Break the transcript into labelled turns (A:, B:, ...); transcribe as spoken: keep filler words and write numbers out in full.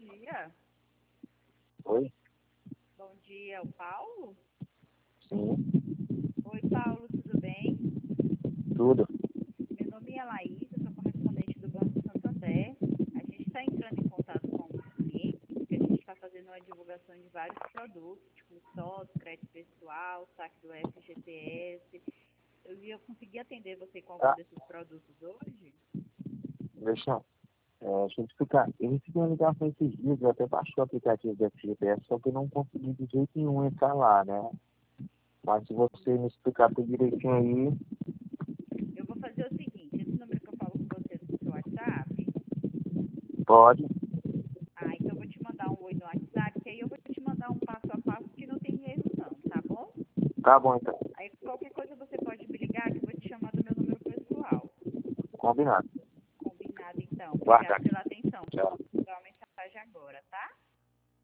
A: dia.
B: Oi?
A: Bom dia, o Paulo?
B: Sim,
A: Oi, Paulo, tudo bem?
B: tudo.
A: Meu nome é Laís, eu sou correspondente do Banco Santander. A gente está entrando em contato com os clientes, porque a gente está fazendo uma divulgação de vários produtos, tipo sócio, crédito pessoal, saque do F G T S. Eu ia conseguir atender você com algum
B: Tá,
A: desses produtos hoje?
B: deixa, é, deixa eu te explicar. Eu recebi uma ligação esses dias, eu até baixei o aplicativo do F G P S, só que eu não consegui de jeito nenhum entrar lá, né? Mas se você me explicar tudo direitinho aí,
A: Eu vou fazer o seguinte, esse número que eu falo com você do seu WhatsApp,
B: pode.
A: ah, então eu vou te mandar um oi no WhatsApp, que aí eu vou te mandar um passo a passo que não tem erro não, tá bom?
B: Tá bom, então.
A: Aí qualquer coisa você pode me ligar que eu vou te chamar do meu número pessoal.
B: Combinado.
A: Combinado então.
B: Guarda
A: Obrigado
B: aqui.
A: pela